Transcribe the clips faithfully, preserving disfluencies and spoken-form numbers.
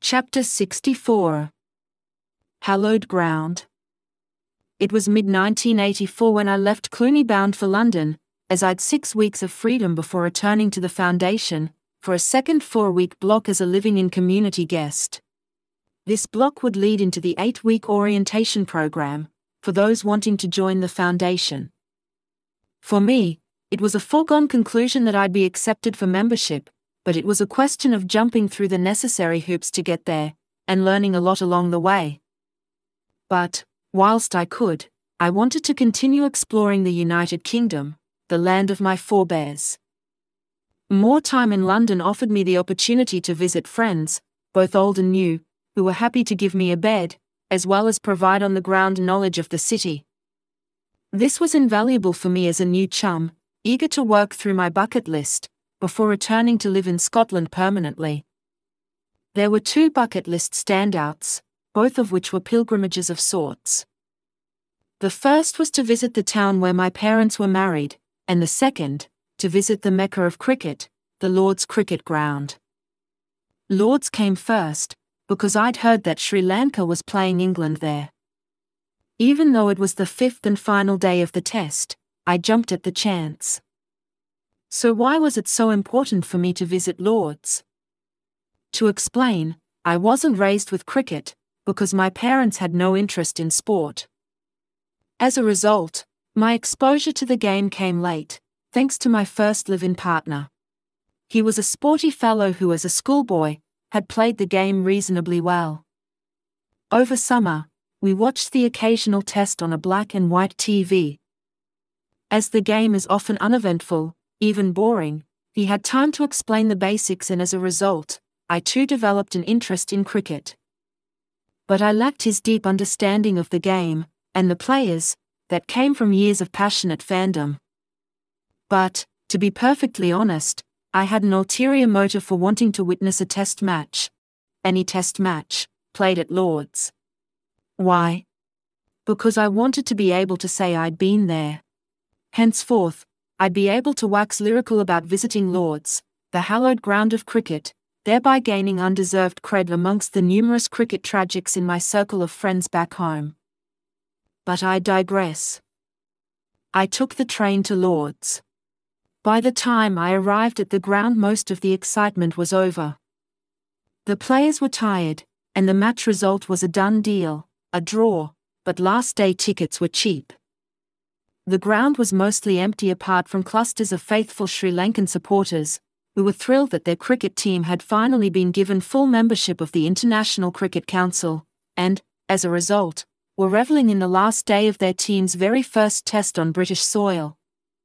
Chapter sixty-four. Hallowed Ground. It was mid nineteen eighty-four when I left Cluny bound for London, as I'd six weeks of freedom before returning to the Foundation, for a second four-week block as a living-in community guest. This block would lead into the eight-week orientation program, for those wanting to join the Foundation. For me, it was a foregone conclusion that I'd be accepted for membership, but it was a question of jumping through the necessary hoops to get there, and learning a lot along the way. But, whilst I could, I wanted to continue exploring the United Kingdom, the land of my forebears. More time in London offered me the opportunity to visit friends, both old and new, who were happy to give me a bed, as well as provide on-the-ground knowledge of the city. This was invaluable for me as a new chum, eager to work through my bucket list, before returning to live in Scotland permanently. There were two bucket list standouts, both of which were pilgrimages of sorts. The first was to visit the town where my parents were married, and the second, to visit the Mecca of cricket, the Lord's Cricket Ground. Lord's came first, because I'd heard that Sri Lanka was playing England there. Even though it was the fifth and final day of the test, I jumped at the chance. So why was it so important for me to visit Lord's? To explain, I wasn't raised with cricket, because my parents had no interest in sport. As a result, my exposure to the game came late, thanks to my first live-in partner. He was a sporty fellow who as a schoolboy, had played the game reasonably well. Over summer, we watched the occasional test on a black and white T V. As the game is often uneventful, even boring, he had time to explain the basics, and as a result, I too developed an interest in cricket. But I lacked his deep understanding of the game, and the players, that came from years of passionate fandom. But, to be perfectly honest, I had an ulterior motive for wanting to witness a test match. Any test match, played at Lord's. Why? Because I wanted to be able to say I'd been there. Henceforth, I'd be able to wax lyrical about visiting Lord's, the hallowed ground of cricket, thereby gaining undeserved cred amongst the numerous cricket tragics in my circle of friends back home. But I digress. I took the train to Lord's. By the time I arrived at the ground, most of the excitement was over. The players were tired, and the match result was a done deal, a draw, but last day tickets were cheap. The ground was mostly empty apart from clusters of faithful Sri Lankan supporters, who were thrilled that their cricket team had finally been given full membership of the International Cricket Council, and, as a result, were revelling in the last day of their team's very first test on British soil.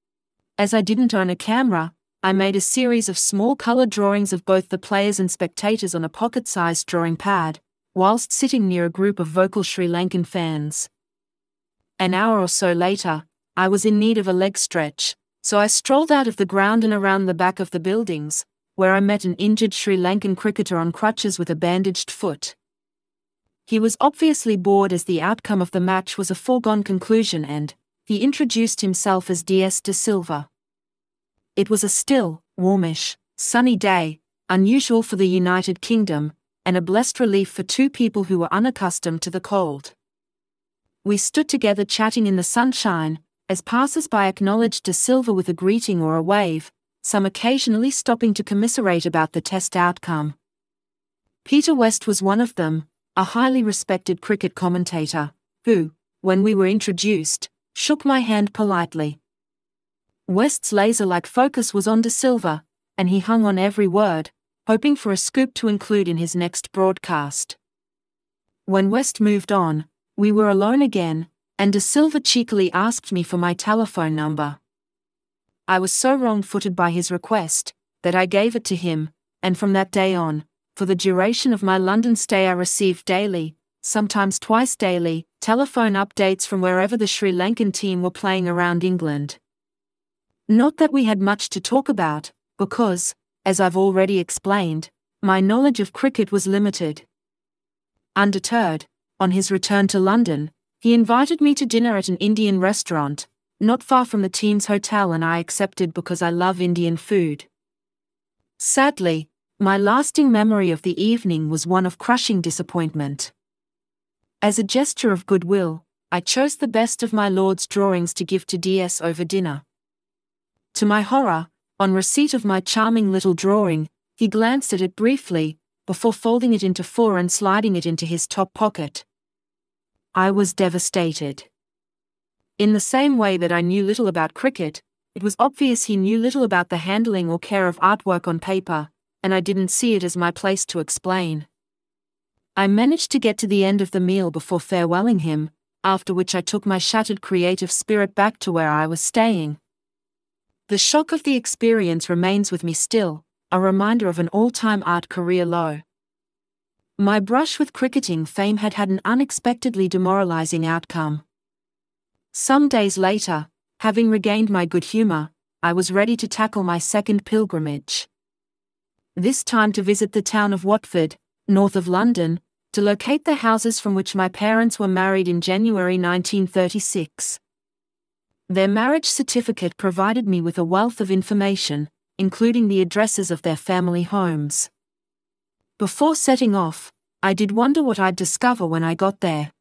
As I didn't own a camera, I made a series of small coloured drawings of both the players and spectators on a pocket-sized drawing pad, whilst sitting near a group of vocal Sri Lankan fans. An hour or so later, I was in need of a leg stretch, so I strolled out of the ground and around the back of the buildings, where I met an injured Sri Lankan cricketer on crutches with a bandaged foot. He was obviously bored as the outcome of the match was a foregone conclusion, and he introduced himself as D S De Silva. It was a still, warmish, sunny day, unusual for the United Kingdom, and a blessed relief for two people who were unaccustomed to the cold. We stood together chatting in the sunshine, as passers-by acknowledged De Silva with a greeting or a wave, some occasionally stopping to commiserate about the test outcome. Peter West was one of them, a highly respected cricket commentator, who, when we were introduced, shook my hand politely. West's laser-like focus was on De Silva, and he hung on every word, hoping for a scoop to include in his next broadcast. When West moved on, we were alone again, and De Silva cheekily asked me for my telephone number. I was so wrong-footed by his request, that I gave it to him, and from that day on, for the duration of my London stay I received daily, sometimes twice daily, telephone updates from wherever the Sri Lankan team were playing around England. Not that we had much to talk about, because, as I've already explained, my knowledge of cricket was limited. Undeterred, on his return to London, he invited me to dinner at an Indian restaurant, not far from the team's hotel, and I accepted because I love Indian food. Sadly, My lasting memory of the evening was one of crushing disappointment. As a gesture of goodwill, I chose the best of my lord's drawings to give to D S over dinner. To my horror, on receipt of my charming little drawing, he glanced at it briefly, before folding it into four and sliding it into his top pocket. I was devastated. In the same way that I knew little about cricket, it was obvious he knew little about the handling or care of artwork on paper, and I didn't see it as my place to explain. I managed to get to the end of the meal before farewelling him, after which I took my shattered creative spirit back to where I was staying. The shock of the experience remains with me still, a reminder of an all-time art career low. My brush with cricketing fame had had an unexpectedly demoralizing outcome. Some days later, having regained my good humor, I was ready to tackle my second pilgrimage. This time to visit the town of Watford, north of London, to locate the houses from which my parents were married in January nineteen thirty-six. Their marriage certificate provided me with a wealth of information, including the addresses of their family homes. Before setting off, I did wonder what I'd discover when I got there.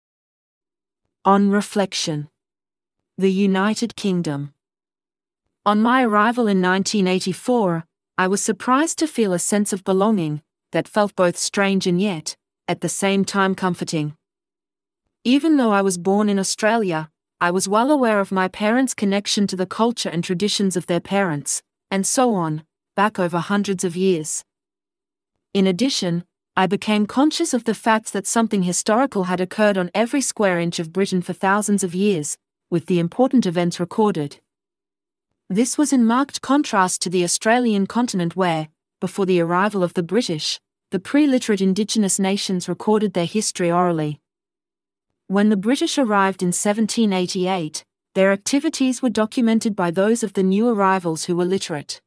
On reflection. The United Kingdom. On my arrival in nineteen eighty-four, I was surprised to feel a sense of belonging that felt both strange and yet, at the same time, comforting. Even though I was born in Australia, I was well aware of my parents' connection to the culture and traditions of their parents, and so on, back over hundreds of years. In addition, I became conscious of the fact that something historical had occurred on every square inch of Britain for thousands of years, with the important events recorded. This was in marked contrast to the Australian continent where, before the arrival of the British, the pre-literate indigenous nations recorded their history orally. When the British arrived in seventeen eighty-eight, their activities were documented by those of the new arrivals who were literate.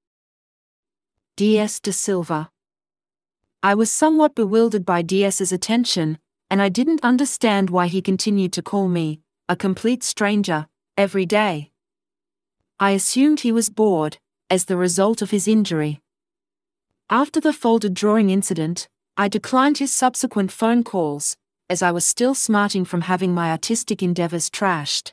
D S de Silva. I was somewhat bewildered by DS's attention, and I didn't understand why he continued to call me, a complete stranger, every day. I assumed he was bored, as the result of his injury. After the folded drawing incident, I declined his subsequent phone calls, as I was still smarting from having my artistic endeavours trashed.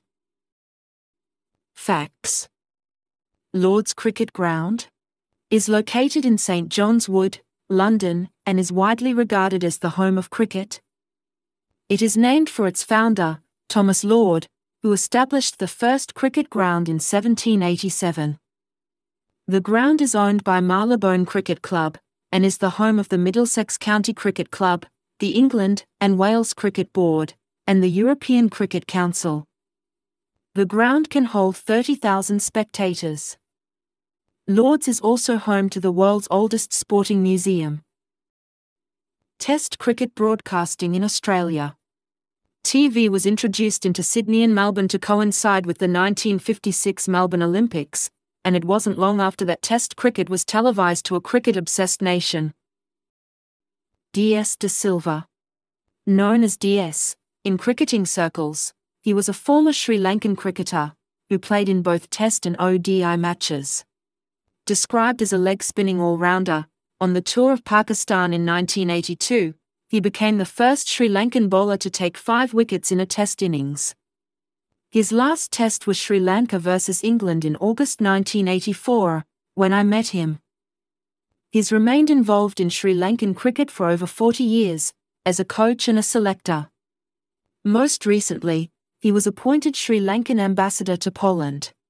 Facts. Lord's Cricket Ground is located in Saint John's Wood, London, and is widely regarded as the home of cricket. It is named for its founder, Thomas Lord, who established the first cricket ground in seventeen eighty-seven. The ground is owned by Marylebone Cricket Club, and is the home of the Middlesex County Cricket Club, the England and Wales Cricket Board, and the European Cricket Council. The ground can hold thirty thousand spectators. Lord's is also home to the world's oldest sporting museum. Test cricket broadcasting in Australia. T V was introduced into Sydney and Melbourne to coincide with the nineteen fifty-six Melbourne Olympics, and it wasn't long after that Test cricket was televised to a cricket-obsessed nation. D S de Silva. Known as D S, in cricketing circles, he was a former Sri Lankan cricketer, who played in both Test and O D I matches. Described as a leg-spinning all-rounder, on the tour of Pakistan in nineteen eighty-two, he became the first Sri Lankan bowler to take five wickets in a Test innings. His last Test was Sri Lanka versus England in August nineteen eighty-four, when I met him. He's remained involved in Sri Lankan cricket for over forty years, as a coach and a selector. Most recently, he was appointed Sri Lankan ambassador to Poland.